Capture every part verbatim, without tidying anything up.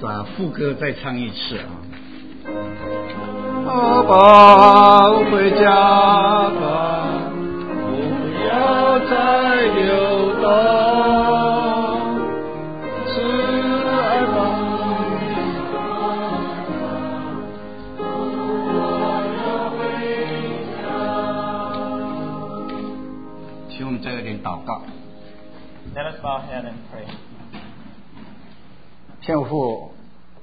把副歌再唱一次啊。 阿爸，回家吧，不要再流浪，慈爱吧， 请我们再有点祷告。 Let us bow our head and pray. 天父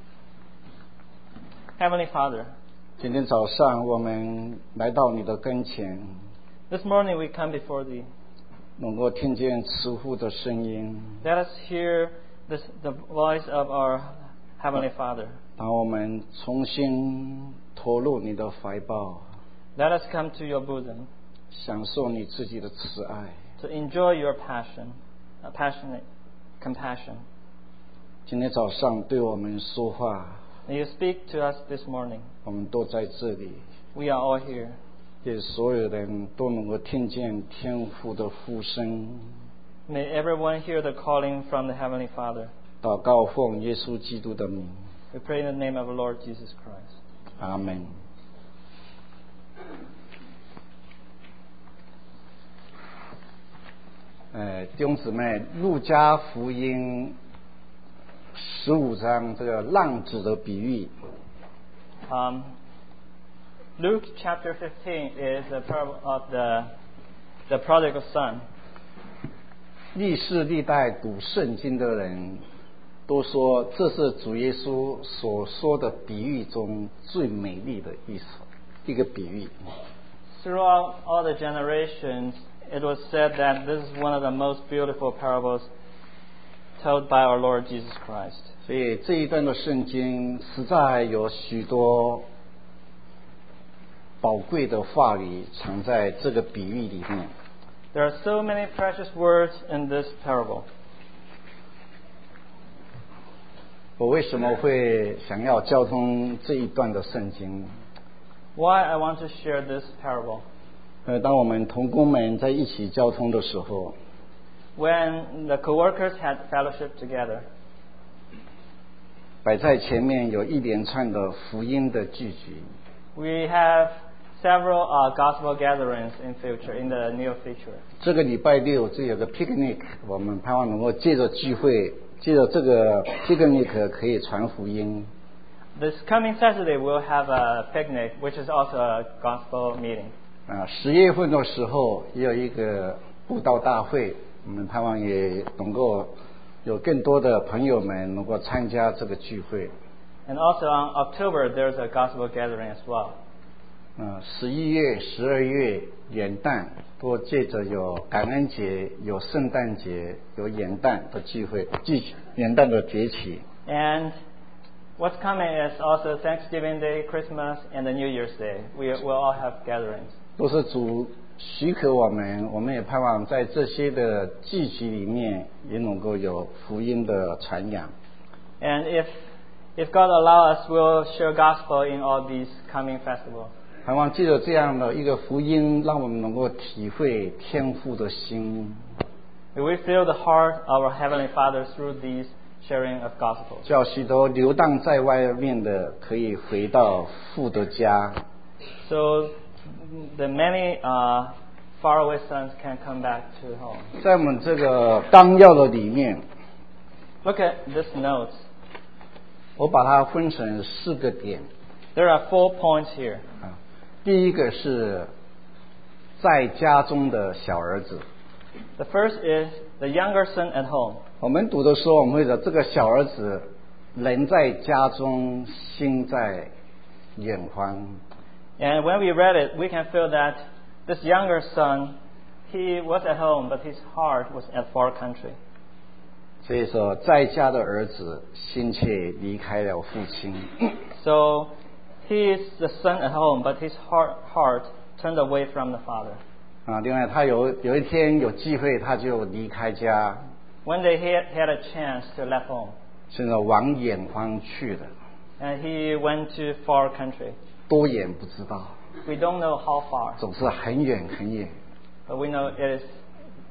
Heavenly Father, 今天早上我们来到你的跟前， this morning we come before Thee. 能够听见慈父的声音， Let us hear this, the voice of our Heavenly Father. 把我们重新投入你的怀抱， Let us come to Your bosom 享受你自己的慈爱。 to enjoy Your passion, uh, passionate compassion. 今天早上对我们说话， May You speak to us this morning. 我们都在这里， We are all here. 也所有人都能够听见天父的呼声。 May everyone hear the calling from the Heavenly Father. 祷告奉耶稣基督的名， We pray in the name of our Lord Jesus Christ. 阿门。呃，弟兄姊妹，路加福音十五章这个浪子的比喻， Um, Luke chapter fifteen is the parable of the, the prodigal son. 历世历代读圣经的人都说，这是主耶稣所说的比喻中最美丽的一首一个比喻。 Throughout all the generations, it was said that this is one of the most beautiful parables told by our Lord Jesus Christ. 所以这一段的圣经实在有许多宝贵的话语藏在这个比喻里面。 There are so many precious words in this parable. 我为什么会想要交通这一段的圣经？ Why I want to share this parable? 呃，当我们同工们在一起交通的时候， When the co-workers had fellowship together, 摆在前面有一连串的福音的聚集。 we have several uh, gospel gatherings in future, in the near future. 这个礼拜六这有个 picnic， 我们盼望能够借着聚会，借着这个 picnic 可以传福音。 This coming Saturday we'll have a picnic, which is also a gospel meeting. 啊，十月份的时候也有一个布道大会，我们盼望也能够有更多的朋友们能够参加这个聚会。 And also on October there's a gospel gathering as well. 啊，十一月、十二月元旦都借着有感恩节、有圣诞节、有元旦的聚会，聚元旦的节期。 And what's coming is also Thanksgiving Day, Christmas, and the New Year's Day. We will all have gatherings. 都是主许可我们，我们也盼望在这些的聚集里面也能够有福音的传扬。 And if if God allow us, we'll share gospel in all these coming festivals. 盼望借着这样的一个福音，让我们能够体会天父的心， May we feel the heart of our Heavenly Father through these sharing of gospel. 叫许多流荡在外面的可以回到父的家。 So the many uh, faraway sons can come back to home. 在我们这个纲要的里面， Look at this note. 我把它分成四个点。 There are four points here. 啊，第一个是在家中的小儿子。 The first is the younger son at home. 我们读的时候，我们会说这个小儿子人在家中，心在远方。 And when we read it, we can feel that this younger son, he was at home, but his heart was at far country. 所以说，在家的儿子心却离开了父亲。 So he is the son at home, but his heart, heart turned away from the father. 啊，另外他有有一天有机会，他就离开家， One day he had, had a chance to left home, 现在往远方去了， and he went to far country. 多远不知道， We don't know how far, 总是很远很远。 but we know it is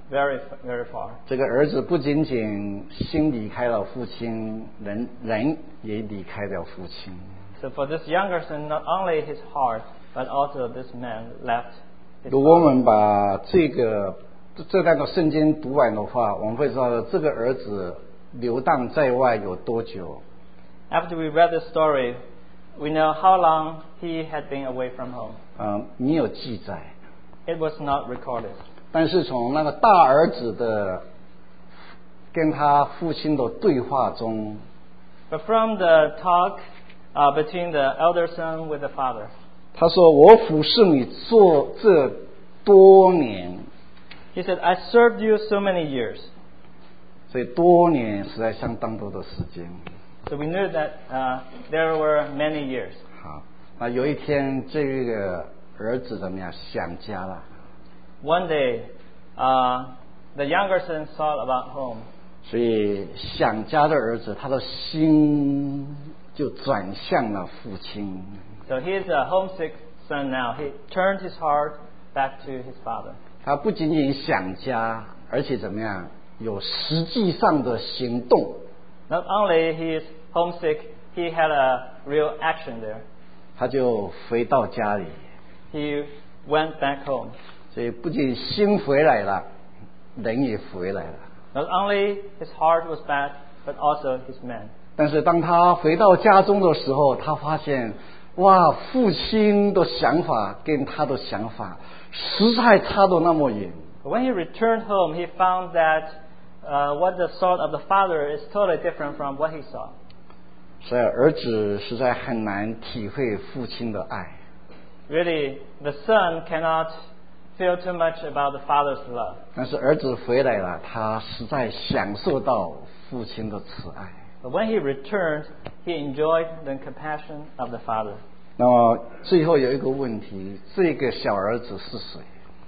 very, very far. 这个儿子不仅仅心离开了父亲，人人也离开了父亲。 So for this younger son, not only his heart, but also this man left his 如果我 father. 们把这个这段的圣经读完的话，我们会知道这个儿子流荡在外有多久。 After we read this story, we know how long he had been away from home. 嗯，没有记载， It was not recorded. 但是从那个大儿子的跟他父亲的对话中， But from the talk uh, between the elder son with the father, 他说：“我服侍你做这多年。” he said, I served you so many years. 所以多年实在相当多的时间。 So we knew that uh, there were many years. 好，那有一天这个儿子怎么样想家了？ One day, uh, the younger son thought about home. 所以想家的儿子，他的心就转向了父亲。 So he is a homesick son now. He turned his heart back to his father. 他不仅仅想家，而且怎么样，有实际上的行动。 Not only he is homesick, he had a real action there. 他就回到家里， He went back home. 所以不仅心回来了，人也回来了。 Not only his heart was back, but also his man. 但是当他回到家中的时候，他发现，哇，父亲的想法跟他的想法实在差得那么远。 But when he returned home, he found that uh, what the thought of the father is totally different from what he saw. 所以儿子实在很难体会父亲的爱。 Really, the son cannot feel too much about the father's love. 但是儿子回来了，他实在享受到父亲的慈爱。 But when he returned, he enjoyed the compassion of the father. 那么最后有一个问题，这个小儿子是谁？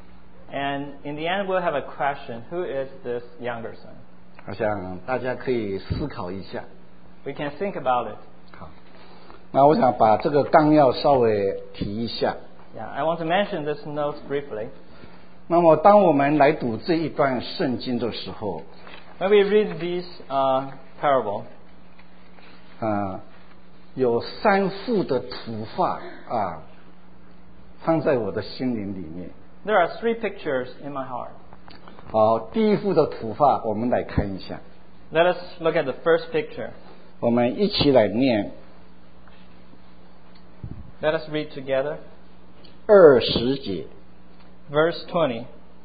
And in the end, we'll have a question: who is this younger son? 我想大家可以思考一下。 We can think about it. 好，那我想把这个纲要稍微提一下。 Yeah, I want to mention this note briefly. 那么当我们来读这一段圣经的时候， When we read these uh, parable, 呃，有三幅的图画啊，放在我的心灵里面。 there are three pictures in my heart. 好，第一幅的图画，我们来看一下。 Let us look at the first picture. 我们一起来念 Let us read together. 二十节。 Verse twenty.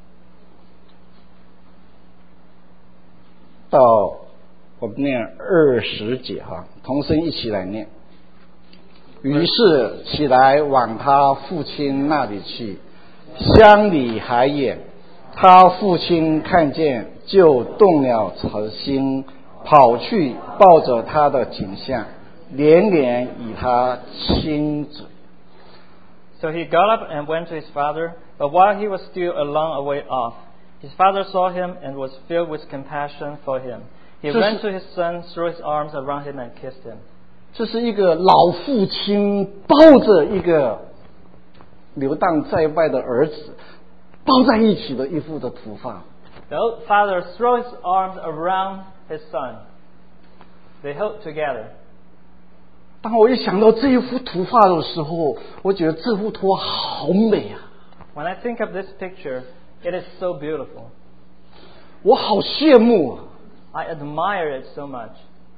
到我们念二十节哈，同声一起来念。于是起来往他父亲那里去，相离还远。他父亲看见，就动了慈心，跑去抱着他的颈项，连连与他亲嘴。 So he got up and went to his father, but while he was still a long way off, his father saw him and was filled with compassion for him. He ran to his son, threw his arms around him and kissed him. 这是一个老父亲抱着一个流荡在外的儿子抱在一起的一幅的图画。 The old father threw his arms around his son. They held together. 当我一想到这一幅图画的时候，我觉得这幅图画好美啊！ When I think of this picture, it is so beautiful. 我好羡慕啊！ I admire it so much.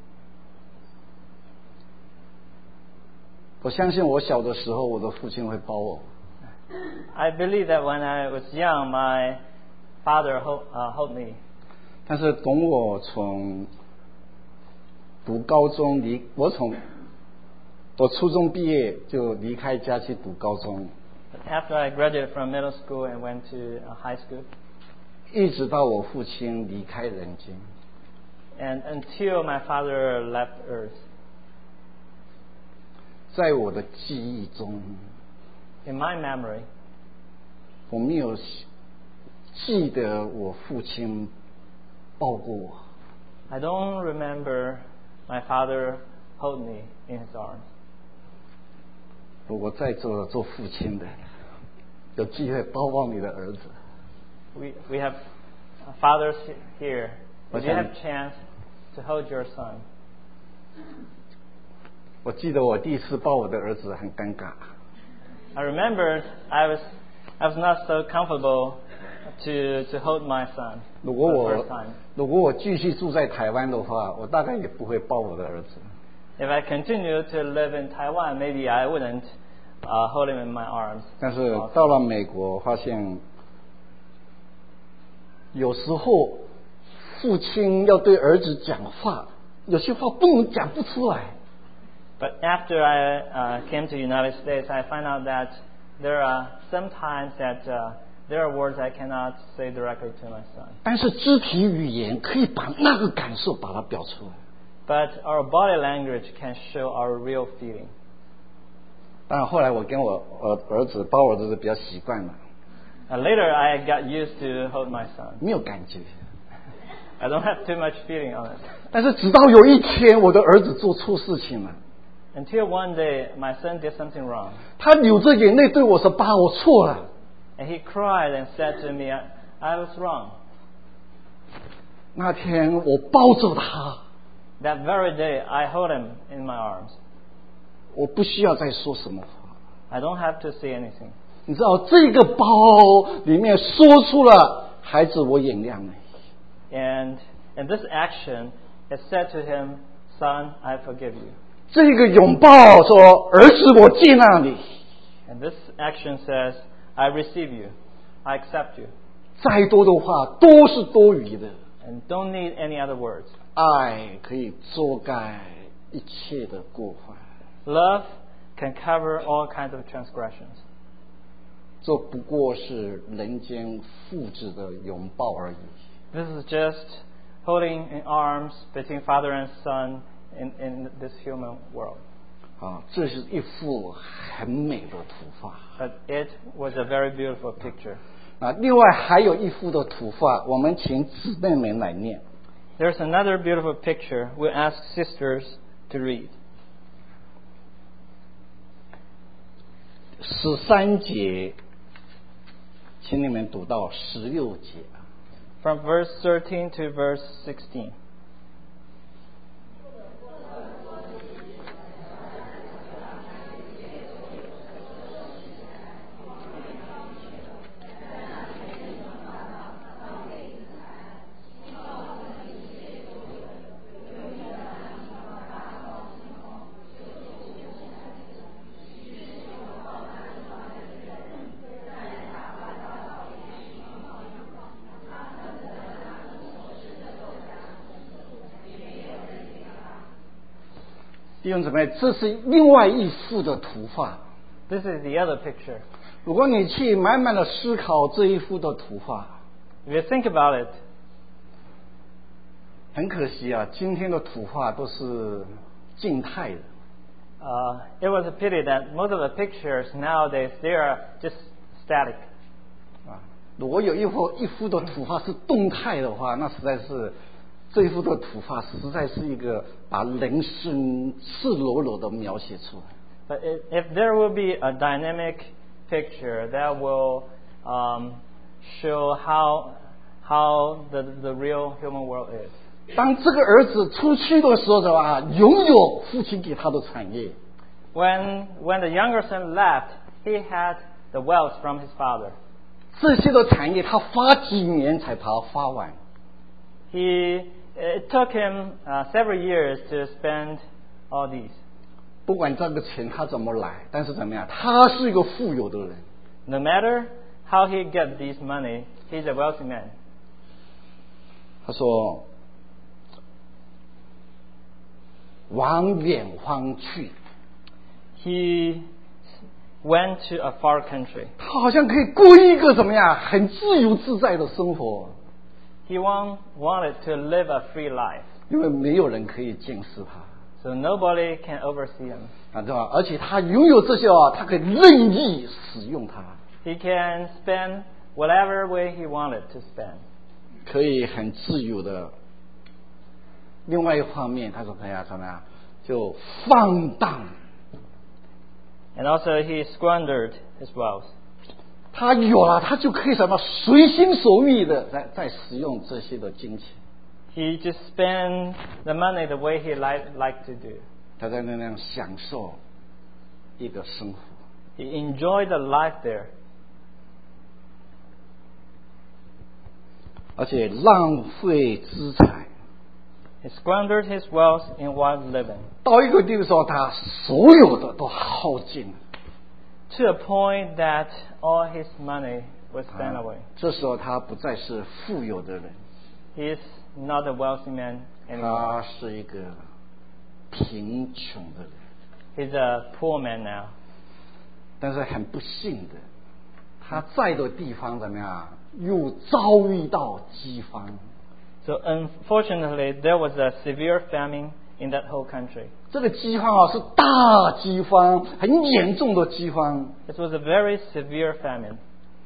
我相信我小的时候，我的父亲会抱我。 I believe that when I was young, my father hold, uh, held me. 但是等我从读高中离，我从我初中毕业就离开家去读高中， But after I graduated from middle school and went to uh, high school, 一直到我父亲离开人间， and until my father left earth, 在我的记忆中， in my memory, 我没有记得我父亲抱过我。 I don't remember my father hold me in his arms. 如果在座做父亲的有机会抱抱你的儿子， We we have fathers here, if you 我想- have chance to hold your son. 我记得我第一次抱我的儿子很尴尬， I remembered I was I was not so comfortable to to hold my son 如 for 果 the 我 first time. 如果我继续住在台湾的话，我大概也不会抱我的儿子。 If I continue to live in Taiwan, maybe I wouldn't uh, hold him in my arms. 但是到了美国，发现有时候父亲要对儿子讲话，有些话不能讲不出来。 But after I uh, came to the United States, I find out that there are some times that uh, there are words I cannot say directly to my son. 但是肢体语言可以把那个感受把它表出来。 But our body language can show our real feeling. 当然后来我跟我儿儿子抱我儿子比较习惯了， And later, I got used to hold my son. 没有感觉。 I don't have too much feeling on it. 但是直到有一天，我的儿子做错事情了， Until one day, my son did something wrong. 他流着眼泪对我说：“爸，我错了。” And he cried and said to me, I, I was wrong. 那天我抱着他， That very day, I hold him in my arms. 我不需要再说什么话。 I don't have to say anything. 你知道这个包里面说出了孩子，我原谅你。 And in this action, it said to him, Son, I forgive you. 这个拥抱说：“儿子，我接纳你。” And this action says, I receive you. I accept you. 再多的话都是多余的。 And don't need any other words. 爱可以遮盖一切的过犯。 Love can cover all kinds of transgressions. 这不过是人间父子的拥抱而已。 This is just holding in arms between father and son in, in this human world. 啊，这是一幅很美的图画。 But it was a very beautiful picture. 啊，另外还有一幅的图画，我们请姊妹们来念。 There's another beautiful picture. We'll ask sisters to read. 十三节，请你们读到十六节。 From verse thirteen to verse sixteen. 弟兄姊妹，这是另外一幅的图画。 This is the other picture. 如果你去慢慢的思考这一幅的图画， If you think about it, 很可惜啊，今天的图画都是静态的。 uh, it was a pity that most of the pictures nowadays, they are just static. 啊，如果有一幅一幅的图画是动态的话，那实在是这一幅的图画实在是一个把人生赤裸裸的描写出来。 But if, if there will be a dynamic picture that will um, show how how the the real human world is. 当这个儿子出去的时候，是吧？拥有父亲给他的产业。 When when the younger son left, he had the wealth from his father. 这些的产业他花几年才把它花完。 He it took him uh, several years to spend all these. 不管这个钱他怎么来，但是怎么样，他是一个富有的人。 No matter how he get this money, he's a wealthy man. 他说：“往远方去。” He went to a far country. 他好像可以过一个怎么样，很自由自在的生活， He want, wanted to live a free life, 因为没有人可以监视他 so nobody can oversee him. 啊，对吧？而且他拥有这些啊，他可以任意使用它， He can spend whatever way he wanted to spend. 可以很自由的。另外一方面，他说怎么样怎么样，就放荡。 And also he squandered his wealth. 他有了，他就可以什么随心所欲的在在使用这些的金钱。 He just spent the money the way he liked like to do. 他在那样享受一个生活。 He enjoyed the life there. 而且浪费资财。 He squandered his wealth in wild living. 到一个地步说，他所有的都耗尽了。 To a point that all his money was spent away. 这时候他不再是富有的人。 He is not a wealthy man anymore. 他是一个贫穷的人。 He's a poor man now. 但是很不幸的，他在的地方怎么样？又遭遇到饥荒。 So unfortunately, there was a severe famine in that whole country. 这个饥荒啊，是大饥荒，很严重的饥荒。 It was a very severe famine.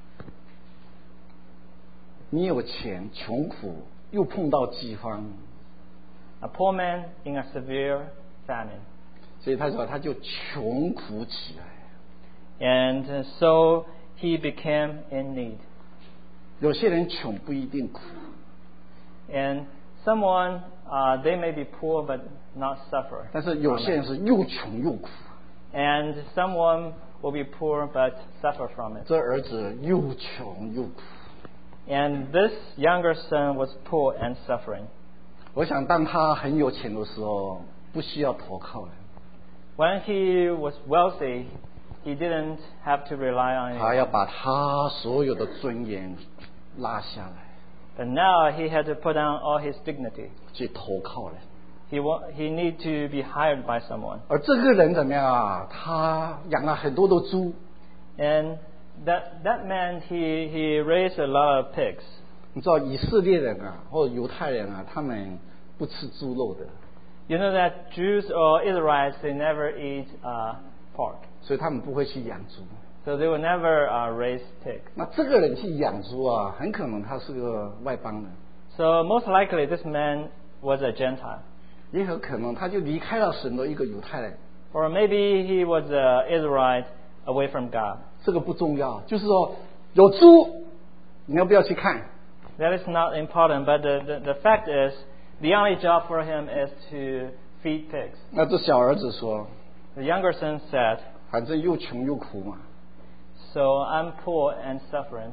你有钱，穷苦，又碰到饥荒。 A poor man in a severe famine. 所以他说，他就穷苦起来。 And so he became in need. 有些人穷不一定苦。 And someone, uh, they may be poor but not suffer. 但是有些人是又穷又苦。 And someone will be poor but suffer from it. 这儿子又穷又苦。 And this younger son was poor and suffering. 我想，当他很有钱的时候，不需要投靠人。 When he was wealthy, he didn't have to rely on 他要 anyone. 把他所有的尊严拉下来， But now he had to put down all his dignity. 去投靠人。 He wa- he need to be hired by someone. 而这个人怎么样啊？他养了很多的猪。 And that that man, he he raised a lot of pigs. 你知道以色列人啊，或者犹太人啊，他们不吃猪肉的， You know that Jews or Israelites, they never eat uh, pork. 所以他们不会去养猪。 So they will never uh, raise pig. 那这个人去养猪啊，很可能他是个外邦人， So most likely this man was a Gentile. 也有可能他就离开了神的一个犹太人。 Or maybe he was an Israelite away from God. 这个不重要，就是说有猪，你要不要去看？ That is not important, but the, the, the fact is, the only job for him is to feed pigs. 那这小儿子说， The younger son said, 反正又穷又苦嘛， So I'm poor and suffering.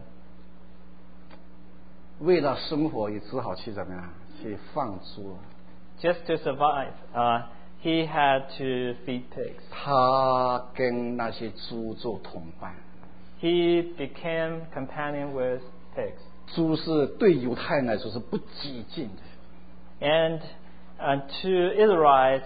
为了生活也只好去怎么样？去放猪。 Just to survive, uh, he had to feed pigs. 他跟那些猪做同伴。 He became companion with pigs. 猪是对犹太人来说是不洁净的。 And uh, to Israelites,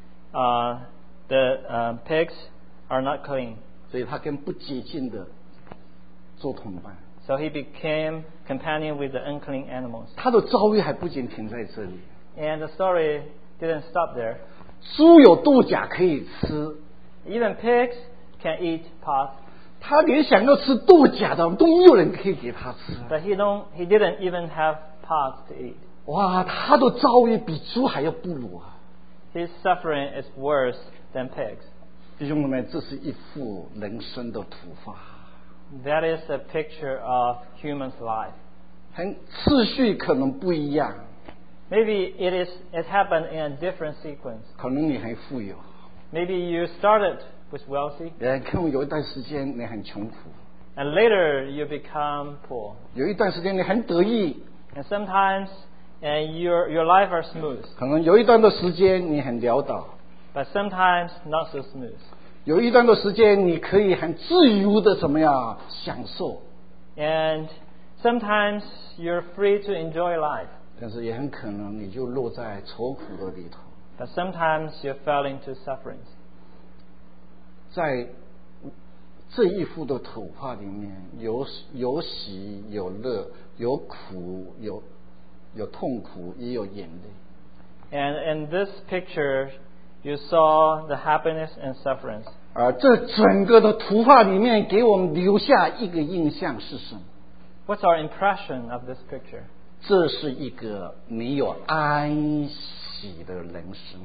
uh, the uh, pigs are not clean. 所以他跟不洁净的做同伴。 So he became companion with the unclean animals. 他的遭遇还不仅停在这里。 And the story didn't stop there. 猪有豆荚可以吃， Even pigs can eat pods, 他连想要吃豆荚的都没有人可以给他吃。 but he don't. He didn't even have pods to eat. 哇，他的遭遇比猪还要不如啊！ His suffering is worse than pigs. 弟兄姊妹，这是一幅人生的图画， That is a picture of human's life. 很次序可能不一样， Maybe it is. It happened in a different sequence. 可能你很富有， Maybe you started with wealthy, 也可能有一段时间你很穷苦， and later you become poor. 有一段时间你很得意， And sometimes, and your your life are smooth, 可能有一段的时间你很潦倒， but sometimes not so smooth. 有一段的时间你可以很自由的怎么样享受， And sometimes you're free to enjoy life, 但是也很可能你就落在愁苦的里头。 but sometimes you fell into sufferings. 在这一幅的图画里面，有有喜有乐，有苦有有痛苦，也有眼泪。 And in this picture, you saw the happiness and sufferings. 而这整个的图画里面，给我们留下一个印象是什么？ What's our impression of this picture? 这是一个没有安息的人生。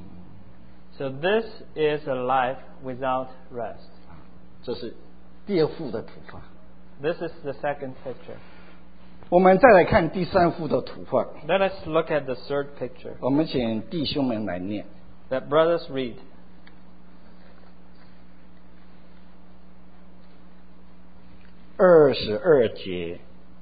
So this is a life without rest. 这是第二幅的图画。 This is the second picture. 我们再来看第三幅的图画。 Let us look at the third picture. 我们请弟兄们来念。 That brothers read. 二十二节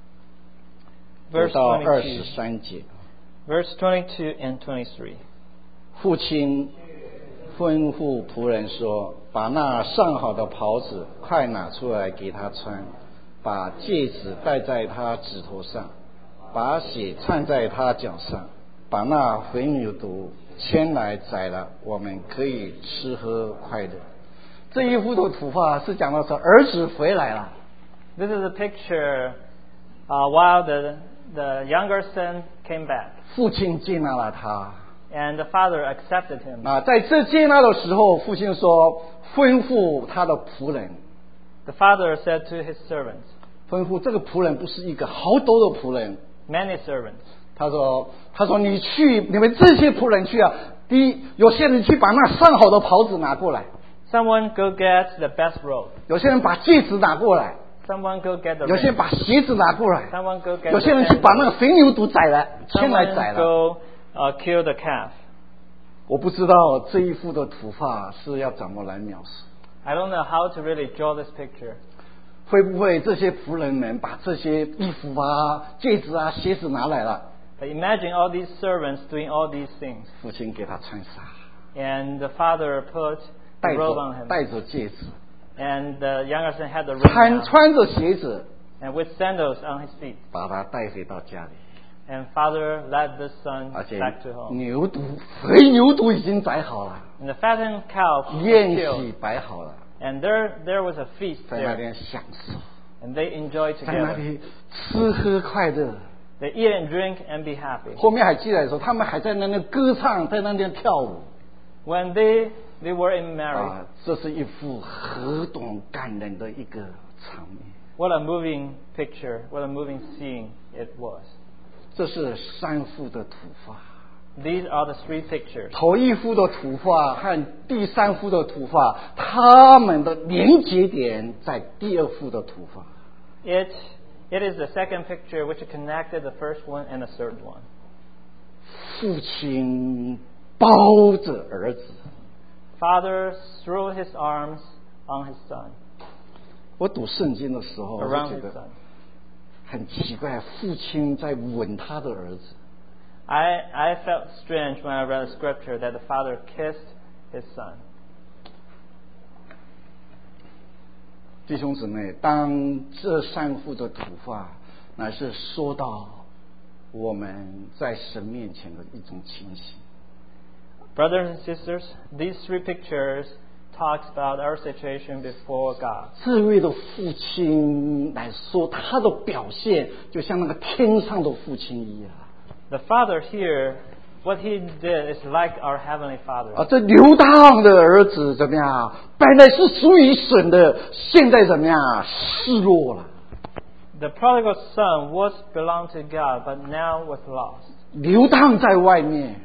Verse 到二十 twenty-two. 三节。 Verse twenty-two and twenty-three. 父亲吩咐仆人说：“把那上好的袍子快拿出来给他穿，把戒指戴在他指头上，把血串在他脚上，把那肥牛犊牵来宰了，我们可以吃喝快乐。”这一幅的图画是讲到说儿子回来了。 This is a picture uh, while the, the younger son came back. 父亲接纳了他。 And the father accepted him. 啊，在这接纳的时候，父亲说吩咐他的仆人， The father said to his servants, 吩咐这个仆人不是一个好多的仆人， many servants. 他说：“他说你去，你们这些仆人去啊。第一，有些人去把那上好的袍子拿过来， Someone go get the best robe. 有些人把戒指拿过来， Someone go get the 有些人 ring. 把鞋子拿过来， Someone go get 有 the 些人去把那个 sandals. 肥牛犊宰了，牵来宰 Someone 了。 go uh, kill the calf. 我不知道这一幅的图画是要怎么来描述， I don't know how to really draw this picture. 会不会这些仆人们把这些衣服啊、戒指啊、鞋子拿来了， But imagine all these servants doing all these things. 父亲给他穿上， And the father put 戴 the robe 着 on him. 戴着戒指， And the younger son had the ring 穿 on. 穿着鞋子， And with sandals on his feet. 把他带回到家里。 And father led the son 而且 back to home. 牛犊肥牛犊已经宰好了， And the fattened cow was 宴 killed. 席摆好了， And there, there was a feast 在那 there. 边享受， And they enjoyed 在那 together. 里吃喝快乐。 They eat and drink and be happy. 后面还记载说，他们还在那边歌唱，在那边跳舞。 When they, they were in marriage, 啊，这是一幅何等感人的一个场面。 what a moving picture, what a moving scene it was. 这是三幅的图画， These are the three pictures. 头一幅的图画和第三幅的图画，它们的连接点在第二幅的图画。 It, it is the second picture which connected the first one and the third one. 父亲抱着儿子， Father threw his arms on his son, 我读圣经的时候，我 around 觉 his 得 son. 很奇怪，父亲在吻他的儿子。 I, I felt strange when I read the scripture that the father kissed his son. 弟兄姊妹，当这三幅的图画乃是说到我们在神面前的一种情形。 Brothers and sisters, these three pictures talks about our situation before God. 这位的父亲来说，他的表现就像那个天上的父亲一样。 The father here, what he did is like our heavenly Father. 啊，这流荡的儿子怎么样？本来是属于神的，现在怎么样？失落了， The prodigal son was belonged to God, but now was lost. 流荡在外面。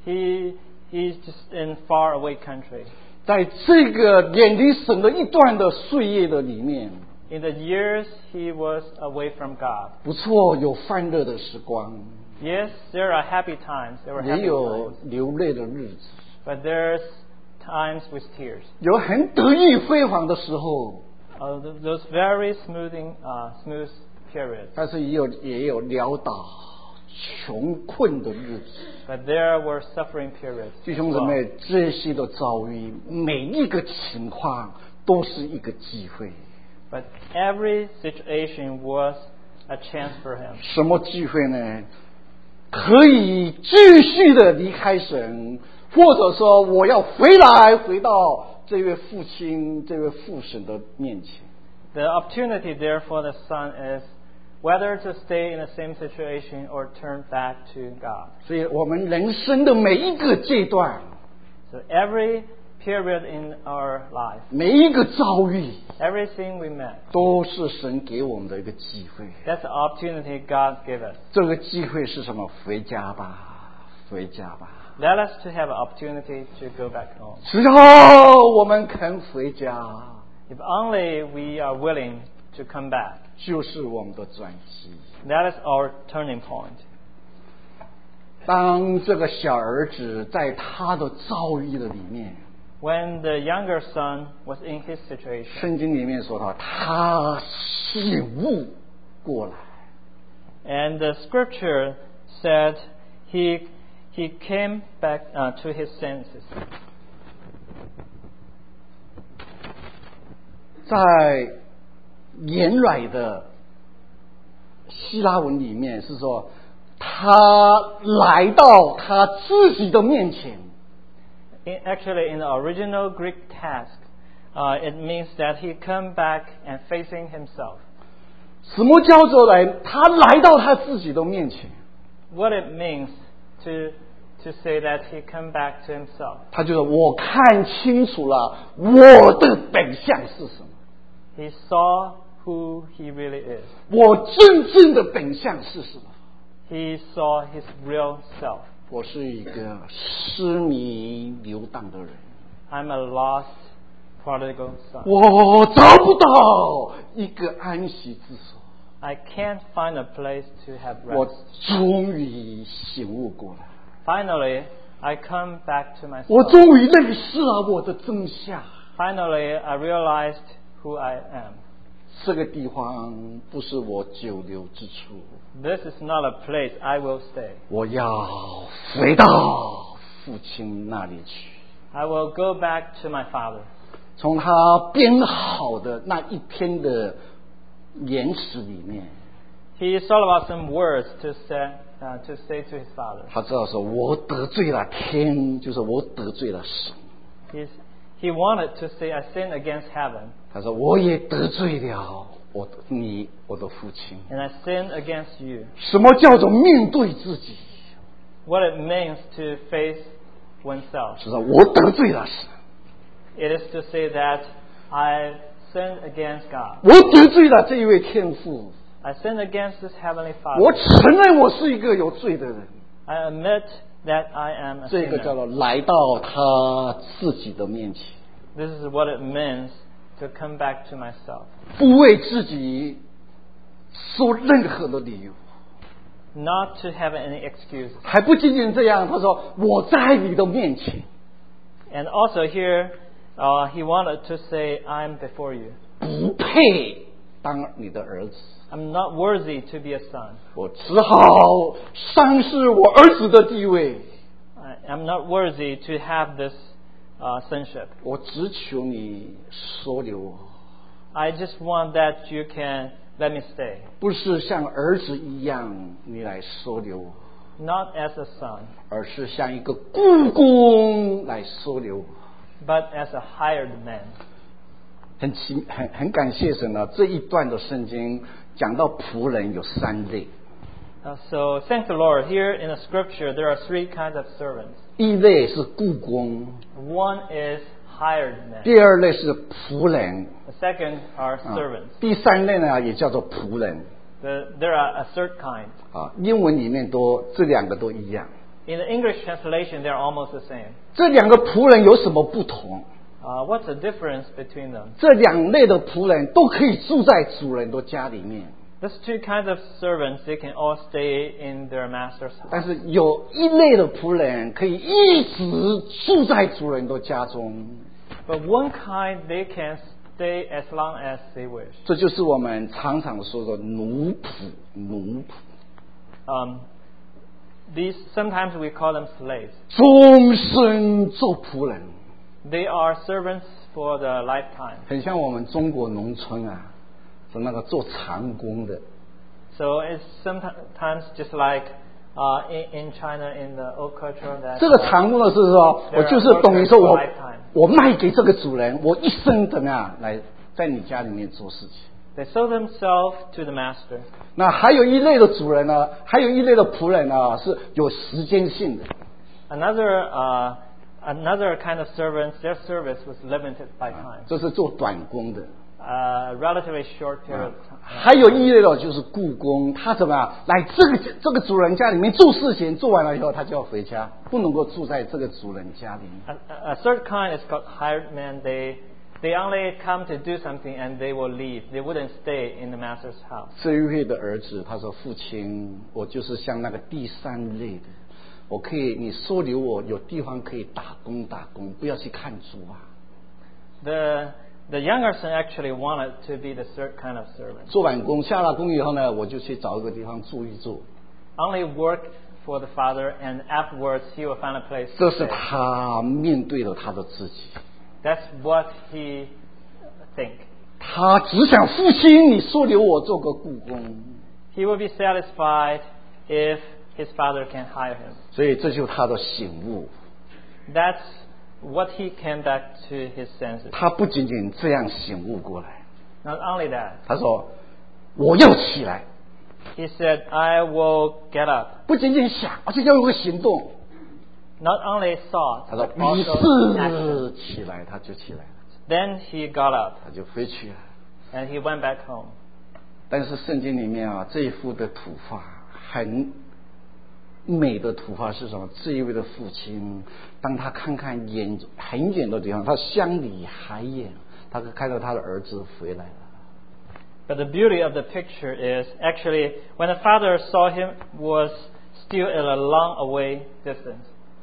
He he's just in far away country. 在这个远离神的一段的岁月的里面， In the years he was away from God. 不错，有欢乐的时光， Yes, there are happy times. There were 也 happy 有 times. 流泪的日子， But there's times with tears. 有很得意辉煌的时候， Uh, th- those very smoothing, uh, smooth periods. 但是也有也有潦倒、穷困的日子。 But there were suffering periods. 弟 as 兄姊 well. 妹，这些的遭遇，每一个情况都是一个机会。 But every situation was a chance for him. 什么机会呢？可以继续的离开神，或者说我要回来，回到这位父亲、这位父神的面前。 The opportunity there for the son is whether to stay in the same situation or turn back to God. 所以我们人生的每一个阶段， So every period in our life, 每一个遭遇， everything we met, 都是神给我们的一个机会。 that's the opportunity God gave us. 这个机会是什么？回家吧，回家吧。 Let us to have an opportunity to go back home. 只要我们肯回家， If only we are willing to come back. 就是我们的转机。 That is our turning point. 当这个小儿子在他的遭遇的里面， When the younger son was in his situation, 圣经里面说到他醒悟过来， and the scripture said he he came back uh, to his senses. 在言软的希腊文里面是说，他来到他自己的面前。 In, actually, in the original Greek text, uh, it means that he come back and facing himself. 什么叫做来？他来到他自己的面前， What it means to to say that he come back to himself. 他就说：“我看清楚了我的本相是什么， He saw who he really is. 我真正的本相是什么？ He saw his real self. 我是一个失迷流荡的人， I'm a lost prodigal son. 我找不到一个安息之所。 I can't find a place to have 我 rest. 终于醒悟过来， Finally, I come back to 我 myself. 终于认识了我的真相。 Finally, I realized who I am. 这个地方不是我久留之处， This is not a place I will stay. 我要回到父亲那里去。 I will go back to my father. 从他编好的那一篇的言辞里面， He thought about some words to say, uh, to say to his father. 他知道说，我得罪了天，就是我得罪了神。 He's, he wanted to say, I sinned against heaven, 他说，我也得罪了我的你，我的父亲。 and I sinned against you. 什么叫做面对自己？ What it means to face oneself. 是说我得罪了神， It is to say that I sinned against God. 我得罪了这一位天父， I sinned against this heavenly 我 Father. 承认我是一个有罪的人。 I admit that I am a 这个叫 sinner. 做来到他自己的面前， This is what it means to come back to myself. 不为自己说任何的理由。 Not to have any excuses. 还不仅仅这样，他说我在你的面前 And also here, uh, he wanted to say, I'm before you. 不配当你的儿子， I'm not worthy to be a son. 我只好丧失我儿子的地位， I, I'm not worthy to have this uh, sonship. 我只求你收留我， I just want that you can let me stay. 不是像儿子一样你来收留我， Not as a son, 而是像一个故宫来收留我。 but as a hired man. 很奇很很感谢神呢、这一段的圣经讲到仆人有三类， Uh, so thank the Lord. Here in the scripture, there are three kinds of servants. 一类是雇工， One is hired men. 第二类是仆人， The second are 啊 servants. 第三类呢也叫做仆人 The, there are a third kind. 啊。英文里面都这两个都一样。 In the English translation, they're almost the same. 这两个仆人有什么不同？ Uh, what's the difference between them? 这两类的仆人都可以住在主人的家里面， These two kinds of servants, they can all stay in their master's 但 house. 是有一类的仆人可以一直住在主人的家中。 But one kind, they can stay as long as they wish. 这就是我们常常说的奴仆，奴仆。 Um, these sometimes we call them slaves. 终身做仆人， They are servants for the lifetime. 很像我们中国农村啊，是那个做长工的。 So it's sometimes just like uh, in, in China in the old culture that 这个长工的是说，我就是等于说我 Lifetime. 我卖给这个主人，我一生怎么样来在你家里面做事情。 they sold themselves to the master. 那还有一类的主人呢，还有一类的仆人呢，是有时间性的。 Another uh, another kind of servants, their service was limited by time. 这是做短工的。 A relatively short period of time. 还有一类的就是雇工，他怎么样来这个这个主人家里面做事情，做完了以后他就要回家，不能够住在这个主人家里面。 A, a third kind is called hired men. They they only come to do something and they will leave. They wouldn't stay in the master's house. 这一位的儿子他说：“父亲，我就是像那个第三类的，我可以你收留我，有地方可以打工打工，不要去看猪啊。” The the younger son actually wanted to be the third kind of servant. 做完工下了工以后呢，我就去找一个地方住一住。 Only work for the father, and afterwards he will find a place 这 to 是 stay. 他面对了他的自己。 That's what he think. 他只想父亲，你收留我做个雇工。 He will be satisfied if his father can hire him. 所以这就是他的醒悟。 That's what he came back to his senses. 他不仅仅这样醒悟过来， Not only that, 他说：“我要起来。” he said, I will get up. 不仅仅想，而且要有个行动。 Not only thought, 他说：“ but 于 also action. 是起来，他就起来了， Then he got up 他就回去了。 and he went back home. 但是圣经里面啊，这一幅的图画很美的图画是什么？这一位的父亲，当他看看远很远的地方，他乡里海远，他看到他的儿子回来了。 But the beauty of the picture is actually when the father saw him was still at a long away distance.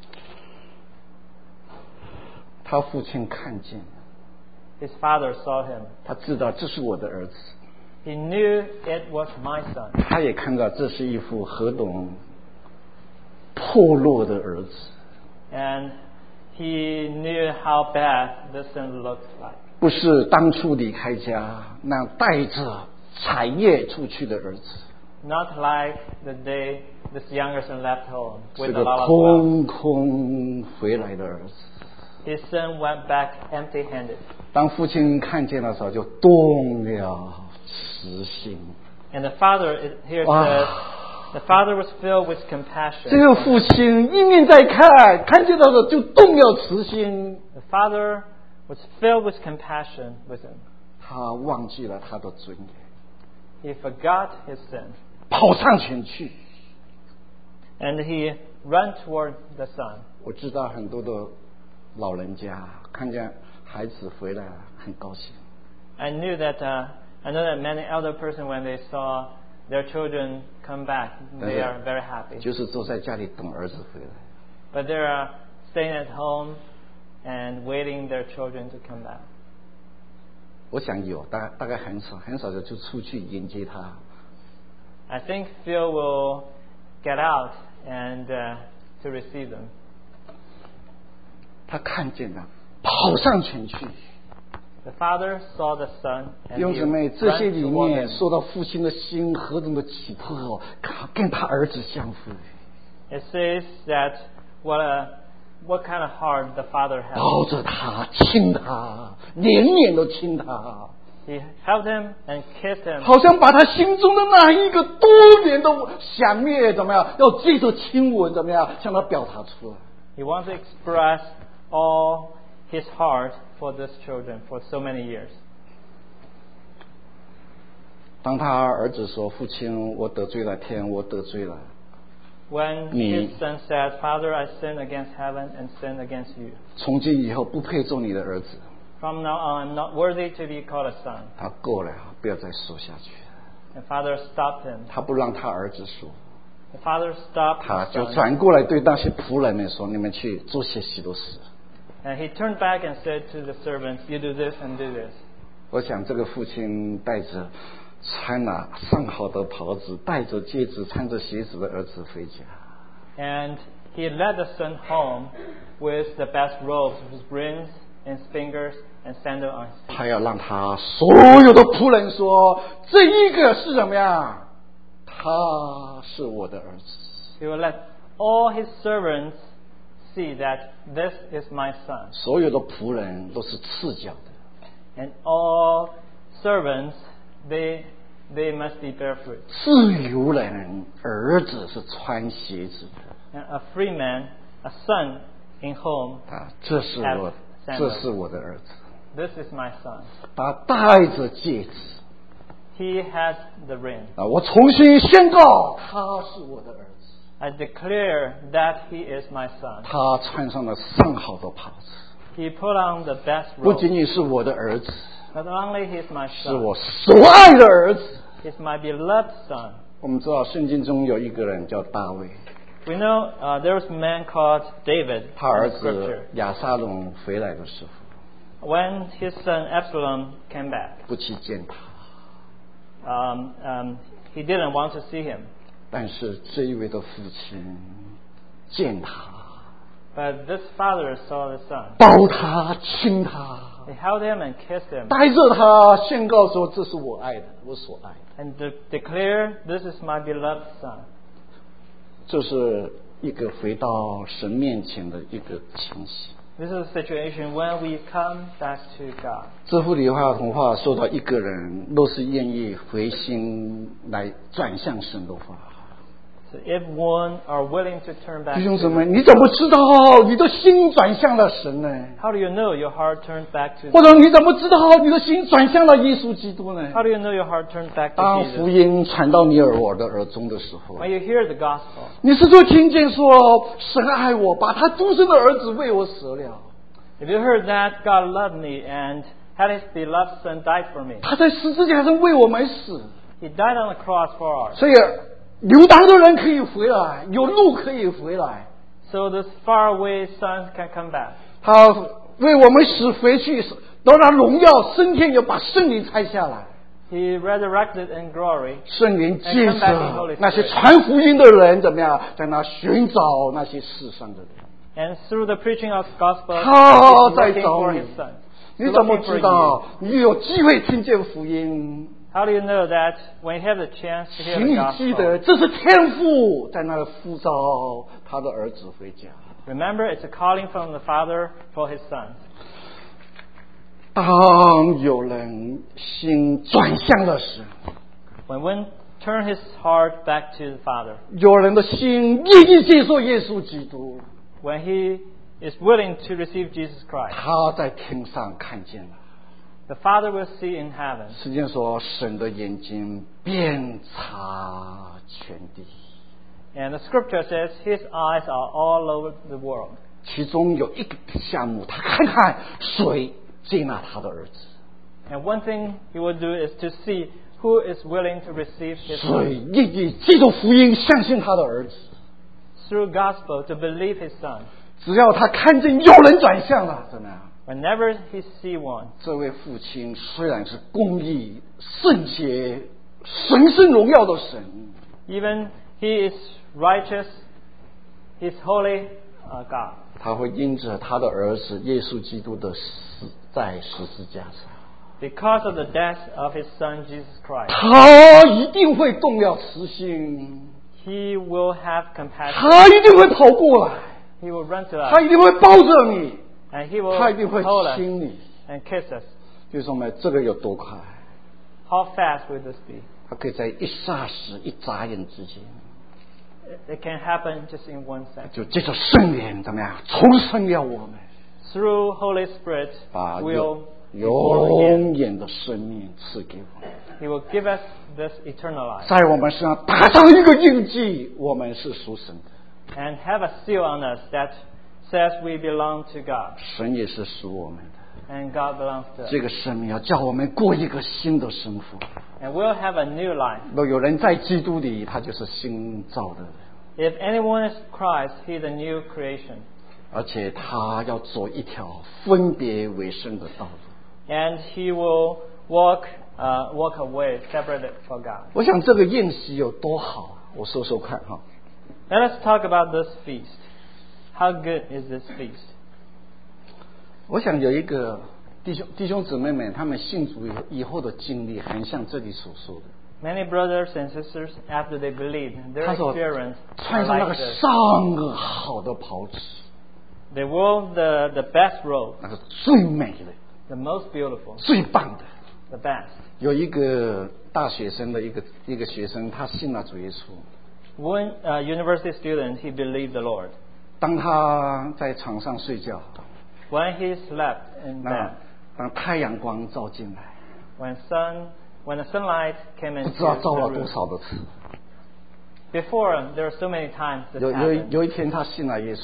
他父亲看见了， His father saw him. 他知道这是我的儿子， He knew it was my son. 他也看到这是一幅何等破落的儿子。 And he knew how bad this son looked like. 不是当初离开家那带着产业出去的儿子， Not like the day this younger son left home 是 with a 个 lot of wealth. 空空回来的儿子。 His son went back empty-handed. 当父亲看见的时候，就动了慈心。 And the father, it here 哇 says, the father was filled with compassion. 这个父亲一面在看，看见到的就动了慈心。 The father was filled with compassion with him. 他忘记了他的尊严， He forgot his sin. 跑上前去。 And he ran toward the son. 我知道很多的老人家看见孩子回来了，很高兴。 I knew that, uh, I know that many elder person, when they saw their children come back, they are very happy. 就是坐在家里等儿子回来。 But they are staying at home and waiting their children to come back. 我想有，大大概很少，很少的就出去迎接他。 I think Phil will get out and uh, to receive them. 他看见了，跑上前去。 The father saw the son 弟 and 兄 he 姊妹，这些 ran 里 toward 面 him. 说到父亲的心何等的奇特哦，跟他儿子相符。 It says that what a what kind of heart the father had. 抱着他，亲他，连连都亲他， He held him and kissed him. 好像把他心中的那一个多年的想念怎么样，要借着亲吻怎么样，向他表达出来。 He wants to express all his heart for these children for so many years. 当他儿子说：“父亲，我得罪了天，我得罪了。” When 你 his son said, Father, I sinned against heaven and sinned against you. 从今以后不配做你的儿子。 From now on, I'm not worthy to be called a son. 他够了，不要再说下去。 And father stopped him. 他不让他儿子说， The father stopped 他 his 就 son. 转过来对那些仆人们说：“你们去做些许多事。” And he turned back and said to the servants, You do this and do this. 我想这个父亲带着穿了上好的袍子、戴着戒指、穿着鞋子的儿子回家。 And he led the son home with the best robes, with rings in his fingers and sandal on his feet. 他要让他所有的仆人说：“这一个是什么呀？他是我的儿子。” He will let all his servants see that this is my son. 所有的仆人都是赤脚的， And all servants, they they must be barefoot. 自由人儿子是穿鞋子的。 And a free man, a son in home, 啊，这是我， Have 这是我的儿子。 this is my son. 他戴着戒指 He has the ring. 啊！我重新宣告，他是我的儿子。 I declare that he is my son. 他穿上了上好的袍子， He put on the best 不 robe. 仅仅是我的儿子， Not only he's my 是 son, 我所爱的儿子。 he's my beloved son. 我们知道圣经中有一个人叫大卫， We know uh, there was a man called David 他儿 in the Scripture. 子亚撒龙回来的时候， When his son Absalom came back, 不去见他。 um, um, he didn't want to see him. 但是这一位的父亲见他， But this father saw the son. 抱他，亲他， He held him and kissed him 带着他宣告说：“这是我爱的，我所爱的。 and de- declared, "This is my beloved son." ” 这是一个回到神面前的一个情形。 This is a situation when we come back to God. 这幅理化童话说到一个人若是愿意回心来转向神的话， So if one are willing to turn back 弟兄 to 姊妹， God, 你怎么知道你的心转向了神呢？ how do you know your heart turns back to 或 God? 者你怎么知道你的心转向了耶稣基督呢？ How do you know your heart turns back to 当福 Jesus? 音传到你耳我的耳中的时候， When you hear the gospel, 你是不是听见说神爱我，把他独生的儿子为我舍了？ if you heard that God loved me and had his beloved son die for me, 他在十字架上为我们死， he died on the cross for us. 所以流亡的人可以回来，有路可以回来。 So those faraway sons can come back. 他为我们死回去，得到荣耀升天，又把圣灵拆下来。 He resurrected in glory. 圣灵借着那些传福音的人怎么样，在那寻找那些世上的人。 And through the preaching of the gospel, 他 he's 在 looking 找 for 你 his son. 你怎么 Looking 知 for 道你有机会听见福音？ How do you know that when you have the chance to hear 请 the 你记 gospel? 得，这是天父在那里呼召他的儿子回家。 Remember, it's a calling from the Father for his sons. 当有人心转向了神， When one turn his heart back to the Father, 有人的心愿意接受耶稣基督， when he is willing to receive Jesus Christ, 他在天上看见了。 the Father will see in heaven. 圣经说，神的眼睛遍察全地， And the scripture says his eyes are all over the world. 其中有一个项目，他看看谁接纳他的儿子， And one thing he will do is to see who is willing to receive his 谁 son 愿意接受福音，相信他的儿子。 through gospel to believe his son. 只要他看见有人转向了，怎么样？ Whenever he see one, 这位父亲虽然是公义、圣洁、神圣荣耀的神， even he is righteous, he is holy uh, God. 他会因着他的儿子耶稣基督的死在十字架上， Because of the death of his son Jesus Christ, 他一定会动了慈心， he will have compassion. 他一定会跑过来， He will run to 他 us 一定会抱着你， and he will 他一定会 hold us 亲你。 and kiss us. 弟兄们，这个有多快？ How fast will this be? 他可以在一霎时、一眨眼之间， It can happen just in one second. 就借着圣灵怎么样重生了我们， Through Holy Spirit, 把 will 永 be born again. 永远的生命赐给我们。 He will give us this eternal life 在我们身上打上一个印记，我们是属神的， and have a seal on us that says we belong to God 神也是属我们的。 and God belongs to us. 这个生命要叫我们过一个新的生活。 And we'll have a new life. 若有人在基督里，他就是新造的人， If anyone is Christ, he is a new creation. 而且他要走一条分别为圣的道路。 And he will walk, uh, walk away, separated for God. 我想这个宴席有多好啊，我说说看哈。 Let us talk about this feast. How good is this feast? 我想有一个弟兄弟兄姊妹们，他们信主以后的经历，很像这里所说的。 Many brothers and sisters, after they believe, their 他说 experience 穿 are 上那 like 个 this. 上个好的袍子， They wore the, the best robe, 那个最美的、 the most beautiful, 最棒的。 the best. 有一个大学生的一个一个学生，他信了主耶稣。 One uh, university student, he believed the Lord. 当他在床上睡觉， When he slept in 那 bed, 当太阳光照进来， when sun, when the sunlight came 不 into 知道 the 照了多 room, 少的次。 before there were so many times this 有有 happened. 有一天他信了耶稣了，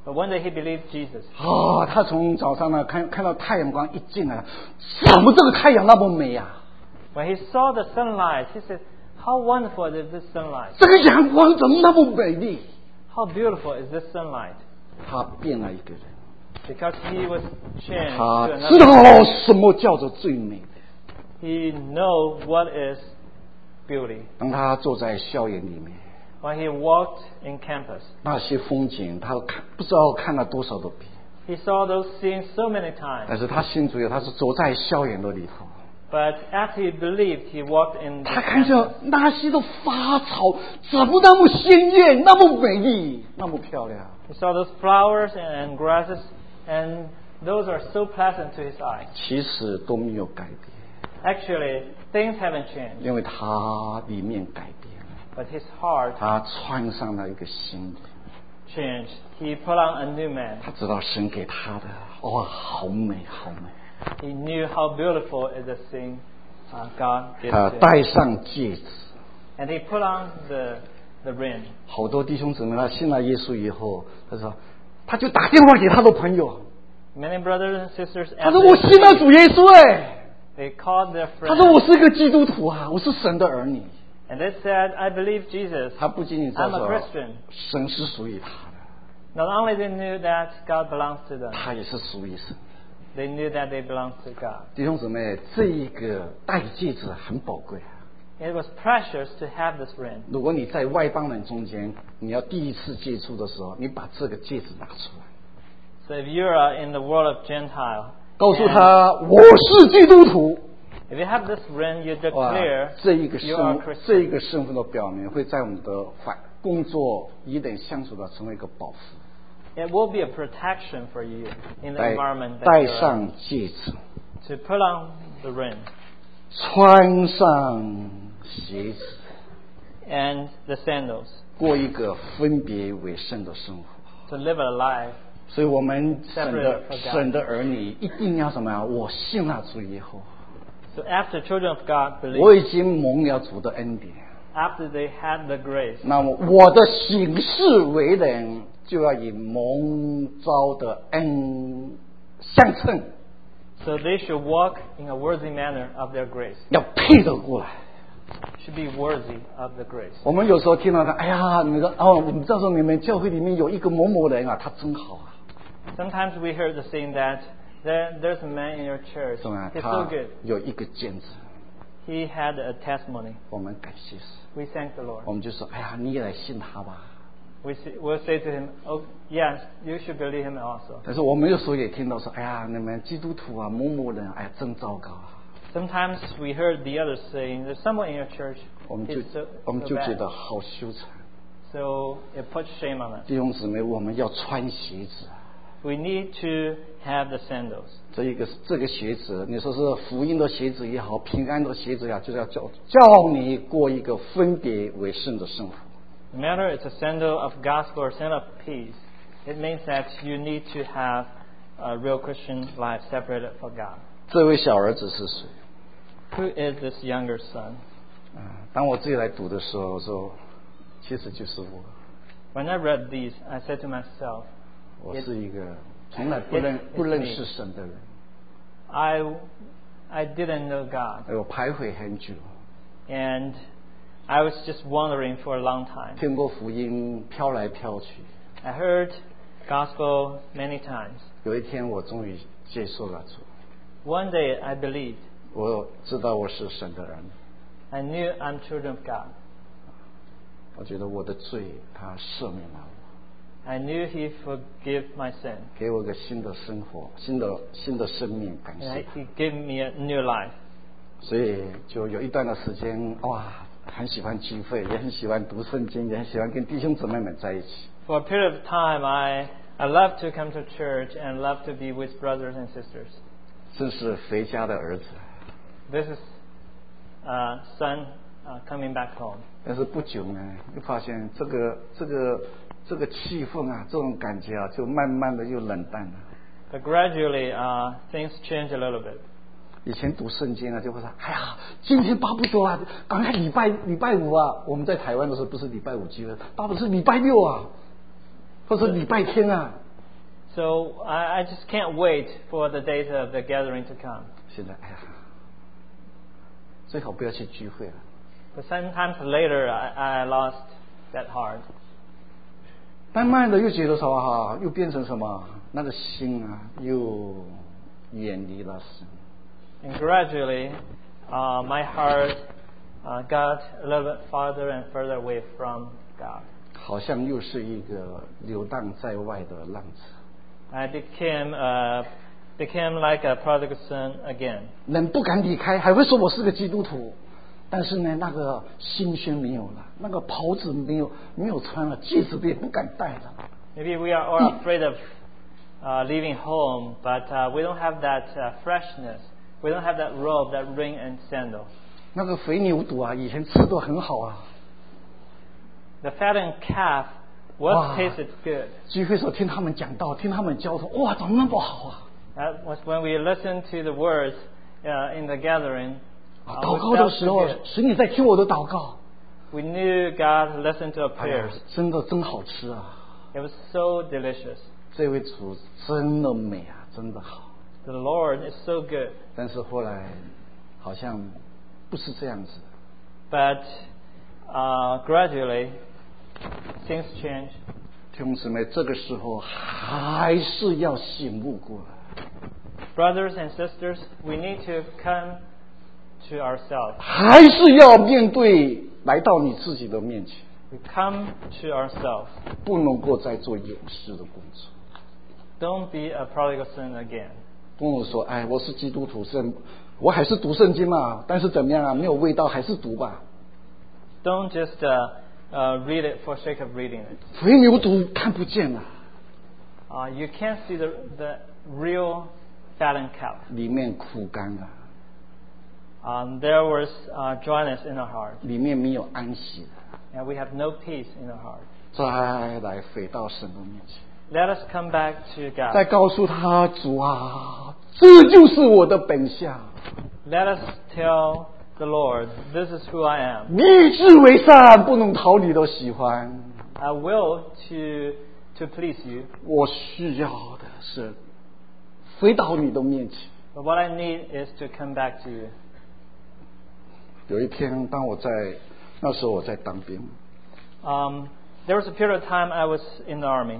But one day he believed Jesus. 哦，他从早上呢看看到太阳光一进来，怎么这个太阳那么美啊？ When he saw the sunlight, he said, "How wonderful is this sunlight? 这个阳光怎么那么美丽？ How beautiful is this sunlight?" 他变了一个人， Because he was changed 他 to 知 another. 道什么叫做最美的。 He know what is beauty. 当他坐在校园里面， When he walked in campus, 那些风景他看不知道看了多少的遍， he saw those scenes so many times. 但是他信主以后，他是走在校园的里头。 But after he believed, he walked in the 他看 campus. 着那些的花草怎么那么鲜艳，那么美丽，那么漂亮。 He saw those flowers and grasses, and those are so pleasant to his eyes. 其实都没有改变， Actually, things haven't changed, 因为他里面改变了， but his heart 他穿上了一个新的。 changed. He put on a new man. 他知道神给他的，哇，好美，好美。 He knew how beautiful is the thing uh, God gave 他 to him. 戴上戒指， And he put on the, the ring. 好多弟兄姊妹他信了耶稣以后，他说，他就打电话给他的朋友， Many brothers and sisters, 他 after 说我 they 信了 believed, 主耶稣哎， they called their 他说我 friends. 是个基督徒啊，我是神的儿女。 And they said, I believe Jesus. 他不仅仅知道 I'm a 说 Christian. 神是属于他的， Not only they knew that God belongs to them, 他也是属于神。 they knew that they belonged to God. 弟兄姊妹，这一个戴戒指很宝贵啊。 It was precious to have this ring. 如果你在外邦人中间，你要第一次接触的时候，你把这个戒指拿出来， So if you are in the world of Gentile, 告诉 and 他我是基督徒。 if you have this ring, you 哇 declare 这一个 you are 身 Christian. 这一个身份的表明，会在我们的环工作与人相处的成为一个保护。 It will be a protection for you in the 戴 environment that 戴 you're in. 上戒指， To put on the ring 穿上鞋子， and the sandals, 过一个分别为圣的生活。 to live a life. 所以，我们神 Separate 的 for God. 神的儿女一定要什么呀？我信了主以后， So after children of God 我 believe, 已经蒙了主的恩典。 after they had the grace, 那么，我的行事为人就要以蒙召的恩相称， so they should walk in a worthy manner of their grace. 要配得过来。 Should be worthy of the grace. 我们有时候听到他，哎呀，你说哦，你知道说你们教会里面有一个某某人啊，他真好啊， Sometimes we heard the saying that there, there's a man in your church. 是吗？ He's 他 so good. 有一个见证， He had a testimony. 我们感谢神， We thank the Lord. 我们就说，哎呀，你也来信他吧。 We say, we'll say to him, "Oh, yes, you should believe him also." 但是我们有时候也听到说，哎呀，你们基督徒啊，某某人，哎呀，真糟糕啊， Sometimes we heard the others saying, "There's someone in your church 我们就 who's so, 我们 so 就觉 bad." 得好羞惭。 So it puts shame on us. 弟兄姊妹，我们要穿鞋子啊。 We need to have the sandals. 这一个这个鞋子，你说是福音的鞋子也好，平安的鞋子呀，就是要教教你过一个分别为圣的生活。 No matter it's a sandal of gospel or sandal of peace, it means that you need to have a real Christian life separated for God. 这位小儿子是谁？ Who is this younger son? 啊，当我自己来读的时候，我说，其实就是我， When I read these, I said to myself, 我是一个从来不认 It's 不认 me. 识神的人， I, I didn't know God, 我徘徊很久， and I was just wandering for a long time. 听过福音飘来飘去， I heard gospel many times. 有一天我终于接受了主， One day I believed. 我知道我是神的儿女， I knew I'm children of God. 我觉得我的罪他赦免了我。 I knew He forgave my sin. 给我个新的生活，新的新的生命，感 And 谢 He gave me a new life. 所以就有一段的时间，哇，很喜欢聚会，也很喜欢读圣经，也很喜欢跟弟兄姊妹们在一起。 For a period of time, I, I love to come to church and love to be with brothers and sisters. 这是肥家的儿子， This is uh, son uh, coming back home. 但是不久呢，又发现这个这个这个气氛啊，这种感觉啊，就慢慢的又冷淡了。 But gradually, uh, things change a little bit. 以前读圣经啊，就会说，哎呀，今天巴不得啊，赶快礼拜礼拜五啊，我们在台湾的时候不是礼拜五聚会，巴不得是礼拜六啊，或者是礼拜天啊。 So I, I just can't wait for the date of the gathering to come. 现在哎呀，最好不要去聚会了。 But sometimes later, I, I lost that heart. 慢慢的又觉得说哈，又变成什么？那个心啊，又远离了神。 And gradually, uh, my heart uh, got a little bit farther and further away from God. 好像又是一个流荡在外的浪子。 I became uh, became like a prodigal son again. 人不敢离开，还会说我是个基督徒，但是呢，那个心宣没有了，那个袍子没有没有穿了，戒指也不敢戴了。 Maybe we are all afraid of uh, leaving home, but uh, we don't have that uh, freshness. We don't have that robe, that ring and sandal. 那个肥牛肚啊，以前吃的很好啊。 The fattened calf was 哇 tasted good. 聚会时候听他们讲道，听他们教说，哇，怎么那么好啊？ That was when we listened to the words uh, in the gathering. 啊 Uh, 祷 we 告的 felt 时候 so，good. 神也在听我的祷告。 We knew God listened to our 哎呀 prayers. 真的真好吃啊！ It was so delicious. 这位主真的美啊，真的好。 The Lord is so good. 但是后来好像不是这样子。 But uh, gradually, things changed. 弟兄姊妹，这个时候还是要醒悟过来， Brothers and sisters, we need to come to ourselves. 还是要面对来到你自己的面前， We come to ourselves. 不能够再做掩饰的工作。 Don't be a prodigal son again. 跟我说，哎，我是基督徒，圣，我还是读圣经嘛，但是怎么样啊？没有味道，还是读吧。 Don't just uh, uh, read it for sake of reading it. 肥牛犊看不见了， Uh, you can't see the, the real fattened cow. 里面苦干了， Um, there was uh, dryness in our heart, 里面没有安息了。 and we have no peace in our heart. 再来回到神的面前， Let us come back to 再 God. 告诉他，主啊，这就是我的本相， Let us tell the Lord, this is who I am. 立志为善，不能讨你的喜欢。 I will to to please you, 我需要的是回到你的面前。 but what I need is to come back to you. 有一天，当我在那时候我在当兵， Um, there was a period of time I was in the army.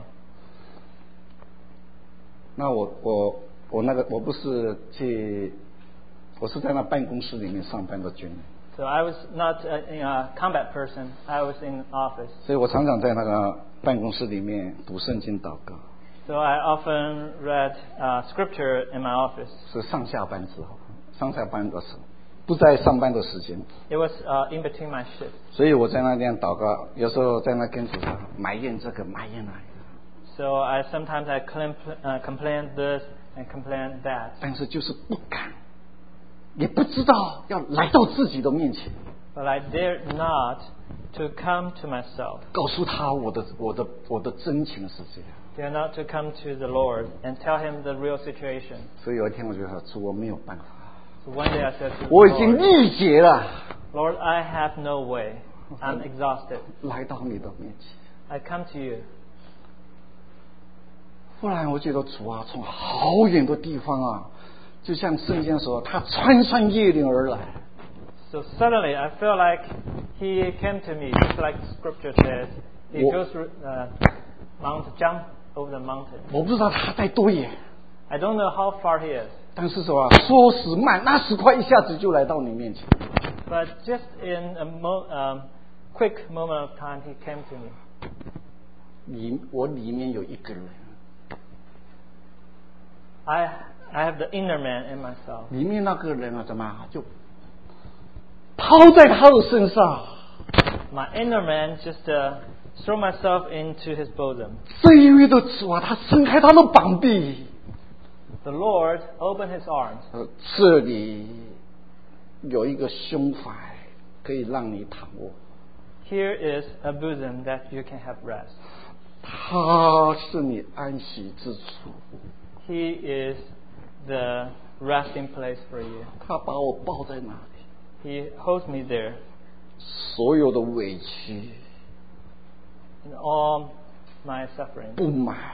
那我我我那个我不是去，我是在那办公室里面上班的军人， So I was not a, a combat person. I was in office. 所以我常常在那个办公室里面读圣经祷告， So I often read uh, scripture in my office. 是上下班之后，上下班的时候，不在上班的时间， It was uh, in between my shifts. 所以我在那边祷告，有时候在那跟主说埋怨这个埋怨那个， So I sometimes I compl- uh, complained this and complained that. 但是就是不敢，也不知道要来到自己的面前， But I dared not to come to myself. 告诉他我的我的我的真情是这样。 Dare not to come to the Lord and tell Him the real situation. 所以有一天我就说主，我没有办法， So one day I said to the 我已经 Lord, 力竭了， Lord, I have no way. I'm exhausted. 来到你的面前。 I come to you. 忽然我觉得主啊，从好远的地方啊，就像圣经说，他穿山越岭而来。 So suddenly I feel like He came to me, just like Scripture says. He Wha- goes through uh, Mount, jump over the mountain. 我不知道他在多远， I don't know how far He is, 但是说啊，说时慢，那时快，一下子就来到你面前。 but just in a mo- um, quick moment of time, He came to me. 里我里面有一个人， I I have the inner man in myself. 里面那个人啊，怎么啊就抛在他的身上。 My inner man just uh, throw myself into His bosom. 这一位的主啊，他伸开他的膀臂， The Lord opened His arms. 呃，这里有一个胸怀，可以让你躺卧。 Here is a bosom that you can have rest. 他是你安息之处， He is the resting place for you. 他把我抱在那里， He holds me there 所有的委屈、 in all my suffering, 不满、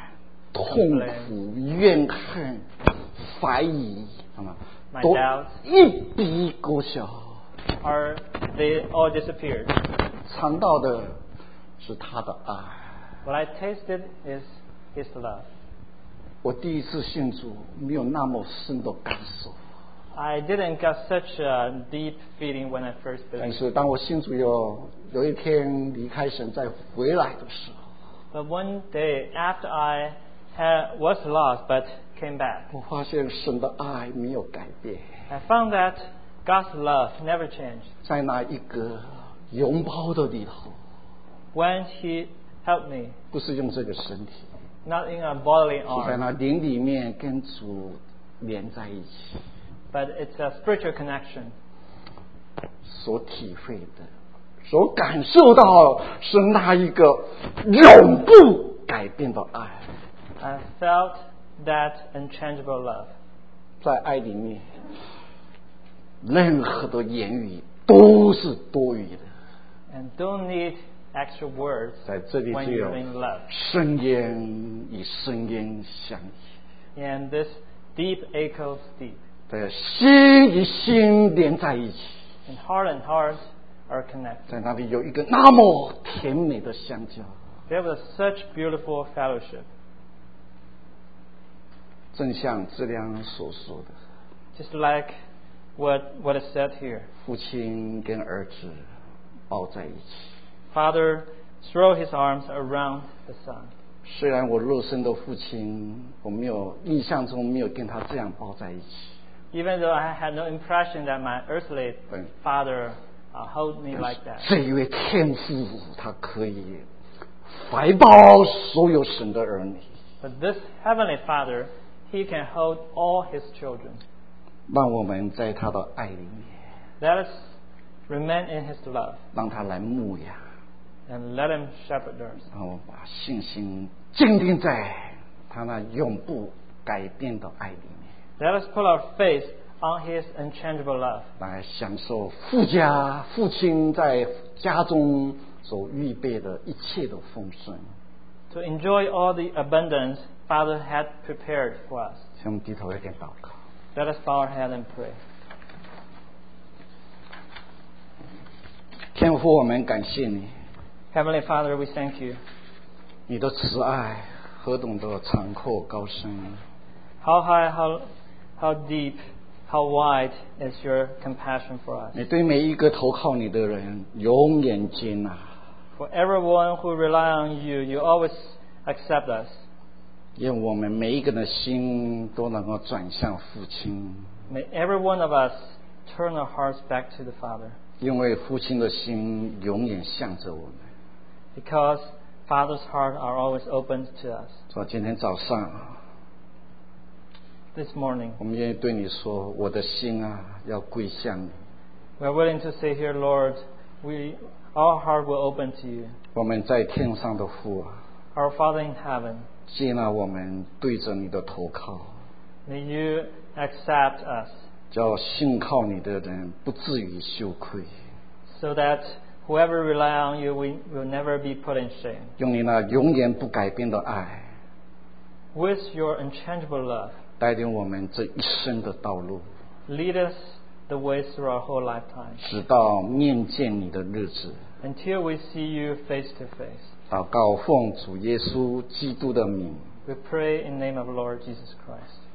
痛苦、怨恨、怀疑，好吗？ My 都 doubts 一笔勾销。 are they all disappeared. 尝到的是他的爱。 What I tasted is His love. 我第一次信主，没有那么深的感受。 I didn't get such a deep feeling when I first 但 believed. 是当我信主有有一天离开神再回来的时候， But one day, after I had, was lost but came back, 我发现神的爱没有改变。 I found that God's love never changed. 在那一个拥抱的里头， When He helped me, 不是用这个身体， not in a bodily 是在 arm, 那灵里面跟主连在一起， but it's a spiritual connection. 所体会的，所感受到是那一个永不改变的爱。 I felt that unchangeable love. 在爱里面，任何的言语都是多余的。 And don't need extra words 在这里 when 只有 you're in love. 声音与声音相依， And this deep echoes deep. 在心与心连在一起， And heart and heart are connected. 在那里有一个那么甜美的相交。 There was such beautiful fellowship. 正像质量所说的， Just like what, what is said here. 父亲跟儿子抱在一起。 Father throw his arms around the son. 虽然我肉身的父亲，我没有印象中没有跟他这样抱在一起， Even though I had no impression that my earthly Right. father uh, held me like that. 这一位天父，他可以怀抱所有神的儿女， But this heavenly Father, He can hold all His children. 让我们在他的爱里面， Let us remain in His love 让他来牧养， and let Him shepherd us. 然后把信心坚定在他那永不改变的爱里面， Let us put our faith on His unchangeable love. 来享受父家父亲在家中所预备的一切的丰盛。 To enjoy all the abundance Father had prepared for us. 请我们低头一点祷告。 Let us bow our head and pray. 天父，我们感谢你， Heavenly Father, we thank You. 你的慈爱何等的长阔高深， How high, how, how deep, how wide is Your compassion for us. 你对每一个投靠你的人永远接纳。 For everyone who rely on You, You always accept us. 愿我们每一个人的心都能够转向父亲， May every one of us turn our hearts back to the Father. 因为父亲的心永远向着我们。 Because Father's heart are always open to us. 说今天早上， This morning, 我们愿意对你说，我的心啊，要归向你。 we are willing to say here, Lord, we, our heart will open to You. 我们在天上的父啊， Our Father in heaven, 接纳我们对着你的投靠， may You accept us 叫信靠你的人不至于羞愧。 so that whoever rely on You we will never be put in shame. 用你那永远不改变的爱， With Your unchangeable love, 带领我们这一生的道路， lead us the way through our whole lifetime 直到面见你的日子。 until we see You face to face. 祷告奉主耶稣基督的名。 We pray in the name of Lord Jesus Christ.